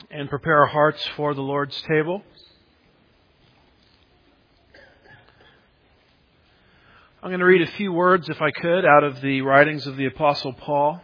and prepare our hearts for the Lord's table. I'm going to read a few words, if I could, out of the writings of the Apostle Paul,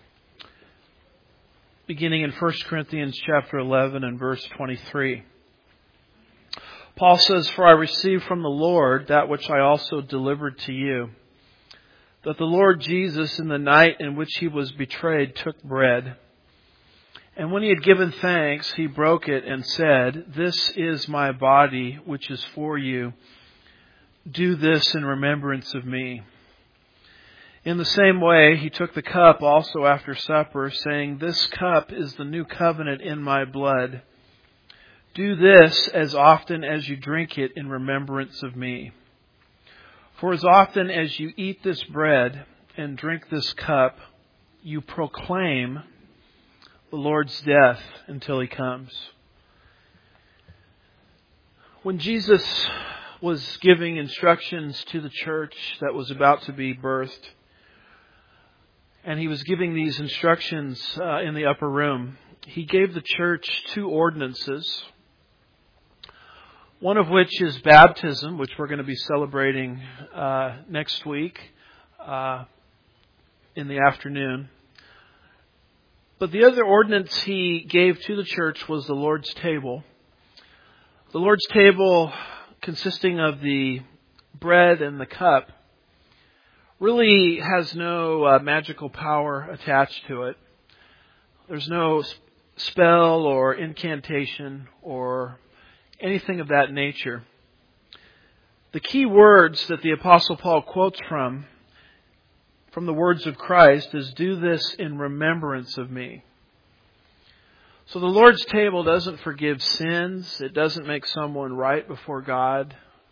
beginning in 1 Corinthians chapter 11 and verse 23. Paul says, "For I received from the Lord that which I also delivered to you, that the Lord Jesus, in the night in which he was betrayed, took bread. And when he had given thanks, he broke it and said, 'This is my body, which is for you. Do this in remembrance of me.' In the same way, he took the cup also after supper, saying, 'This cup is the new covenant in my blood. Do this as often as you drink it in remembrance of me. For as often as you eat this bread and drink this cup, you proclaim the Lord's death until he comes.'" When Jesus was giving instructions to the church that was about to be birthed, and he was giving these instructions in the upper room, he gave the church two ordinances, one of which is baptism, which we're going to be celebrating next week in the afternoon. But the other ordinance he gave to the church was the Lord's table. The Lord's table, consisting of the bread and the cup, really has no magical power attached to it. There's no spell or incantation or anything of that nature. The key words that the Apostle Paul quotes from the words of Christ is, "Do this in remembrance of me." So the Lord's table doesn't forgive sins. It doesn't make someone right before God.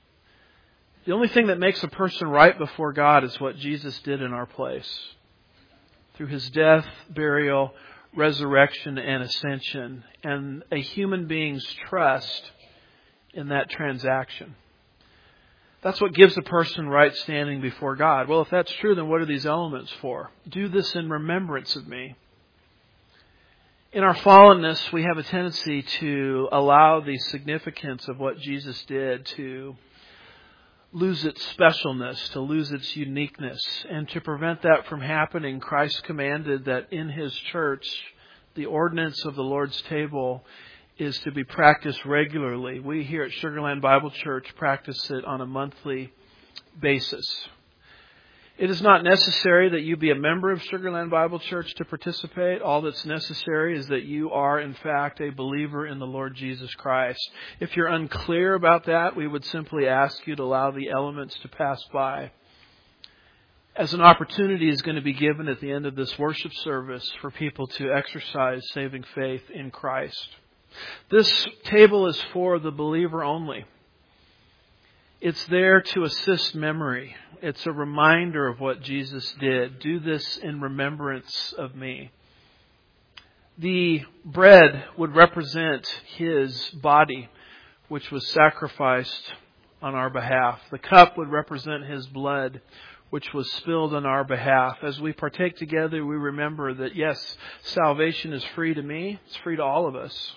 The only thing that makes a person right before God is what Jesus did in our place. Through his death, burial, resurrection, and ascension, and a human being's trust in that transaction. That's what gives a person right standing before God. Well, if that's true, then what are these elements for? Do this in remembrance of me. In our fallenness, we have a tendency to allow the significance of what Jesus did to lose its specialness, to lose its uniqueness. And to prevent that from happening, Christ commanded that in his church, the ordinance of the Lord's table is to be practiced regularly. We here at Sugar Land Bible Church practice it on a monthly basis. It is not necessary that you be a member of Sugar Land Bible Church to participate. All that's necessary is that you are, in fact, a believer in the Lord Jesus Christ. If you're unclear about that, we would simply ask you to allow the elements to pass by, as an opportunity is going to be given at the end of this worship service for people to exercise saving faith in Christ. This table is for the believer only. It's there to assist memory. It's a reminder of what Jesus did. Do this in remembrance of me. The bread would represent his body, which was sacrificed on our behalf. The cup would represent his blood, which was spilled on our behalf. As we partake together, we remember that, yes, salvation is free to me. It's free to all of us.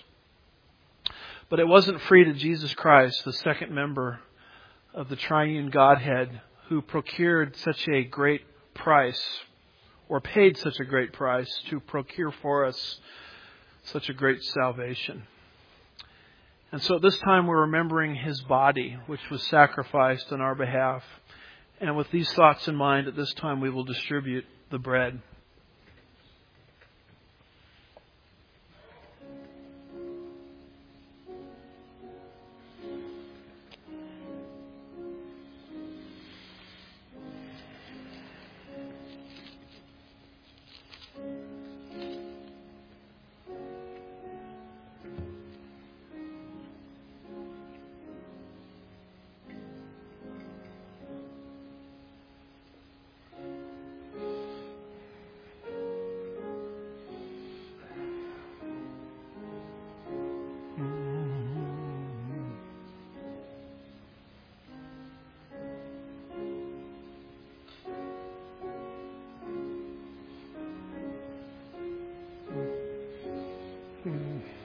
But it wasn't free to Jesus Christ, the second member of the triune Godhead, who procured such a great price, or paid such a great price to procure for us such a great salvation. And so at this time we're remembering his body, which was sacrificed on our behalf. And with these thoughts in mind, at this time we will distribute the bread.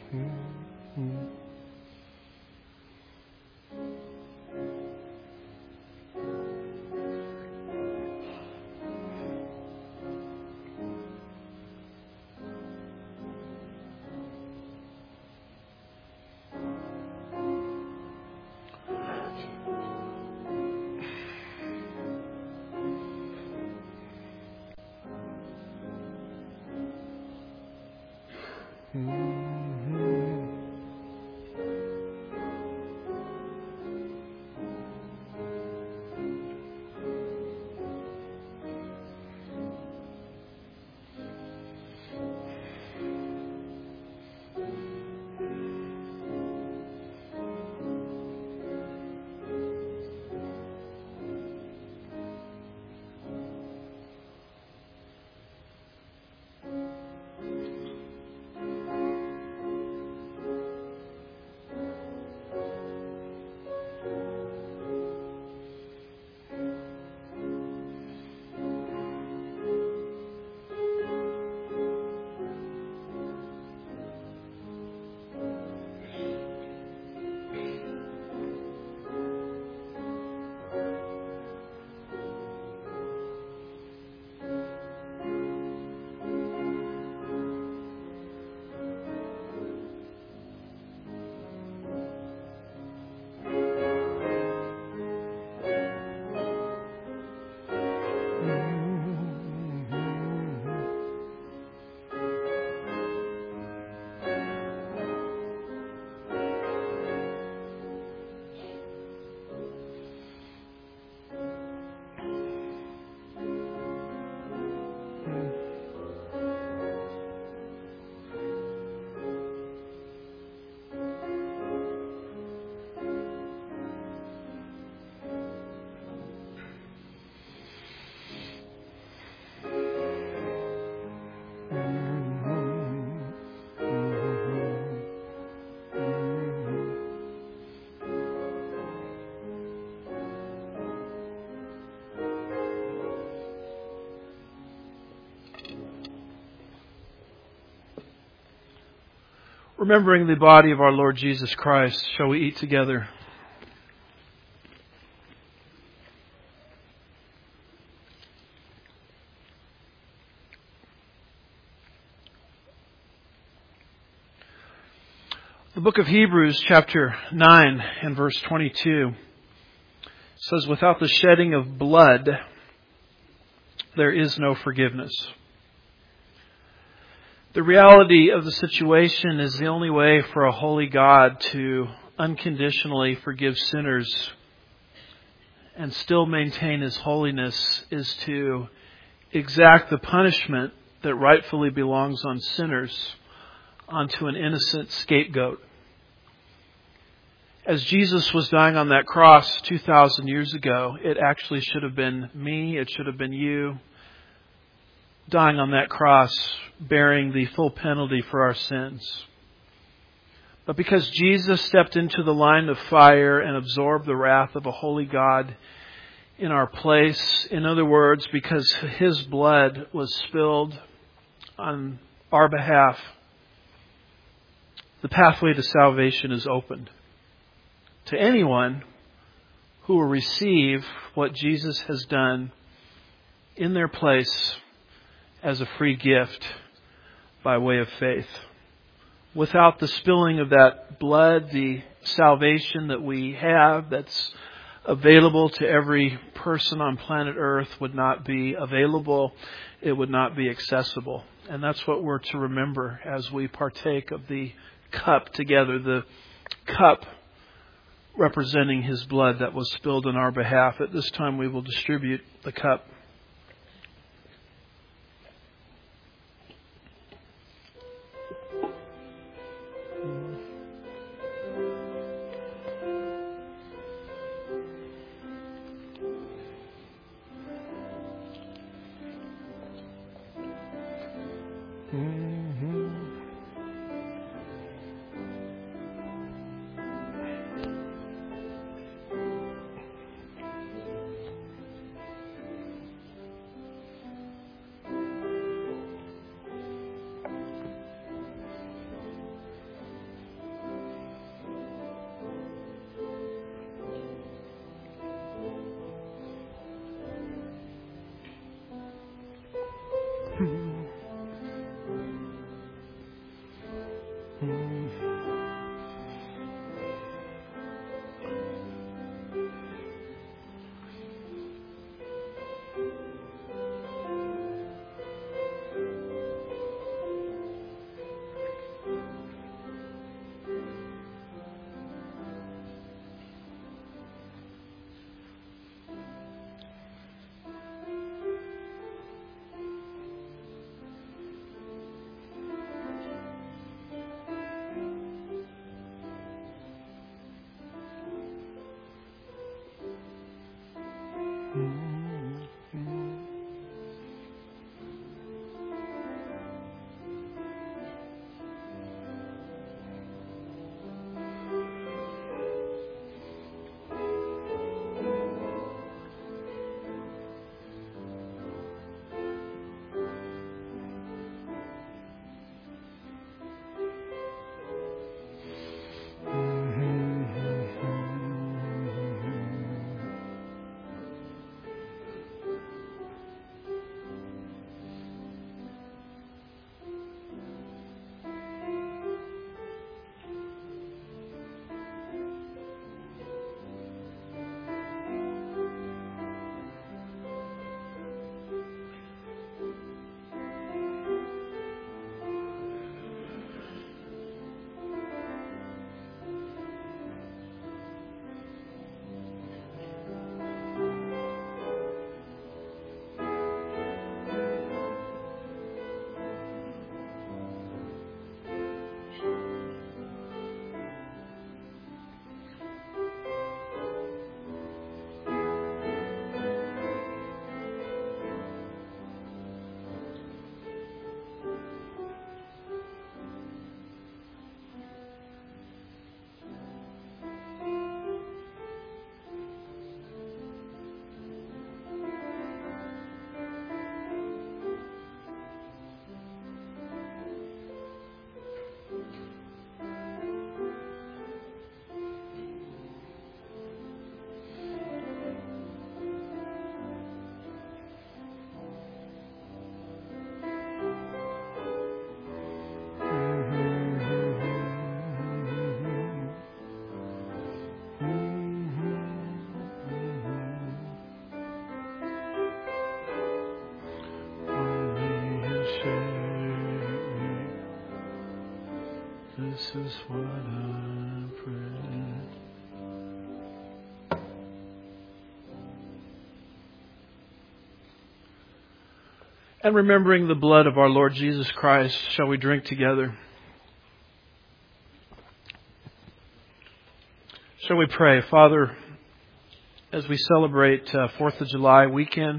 Remembering the body of our Lord Jesus Christ, shall we eat together? The book of Hebrews, chapter 9 and verse 22, says, "Without the shedding of blood, there is no forgiveness." The reality of the situation is the only way for a holy God to unconditionally forgive sinners and still maintain His holiness is to exact the punishment that rightfully belongs on sinners onto an innocent scapegoat. As Jesus was dying on that cross 2,000 years ago, it actually should have been me, it should have been you, dying on that cross, bearing the full penalty for our sins. But because Jesus stepped into the line of fire and absorbed the wrath of a holy God in our place, in other words, because His blood was spilled on our behalf, the pathway to salvation is opened to anyone who will receive what Jesus has done in their place as a free gift by way of faith. Without the spilling of that blood, the salvation that we have that's available to every person on planet Earth would not be available. It would not be accessible. And that's what we're to remember as we partake of the cup together. The cup representing His blood that was spilled on our behalf. At this time we will distribute the cup. This is what I pray. And remembering the blood of our Lord Jesus Christ, shall we drink together? Shall we pray? Father, as we celebrate 4th of July weekend,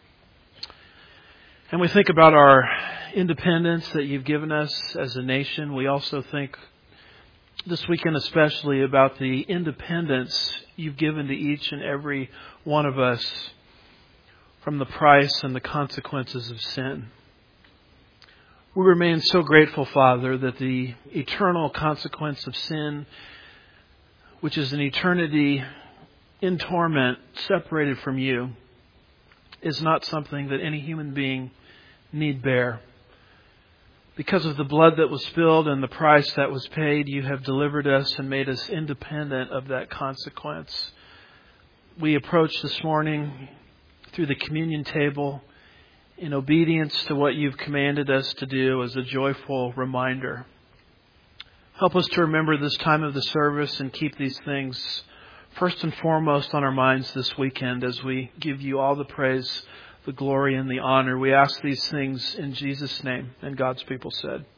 and we think about our independence that you've given us as a nation, we also think this weekend especially about the independence you've given to each and every one of us from the price and the consequences of sin. We remain so grateful, Father, that the eternal consequence of sin, which is an eternity in torment, separated from you, is not something that any human being need bear. Because of the blood that was spilled and the price that was paid, you have delivered us and made us independent of that consequence. We approach this morning through the communion table in obedience to what you've commanded us to do as a joyful reminder. Help us to remember this time of the service and keep these things first and foremost on our minds this weekend as we give you all the praise, the glory, and the honor. We ask these things in Jesus' name. And God's people said,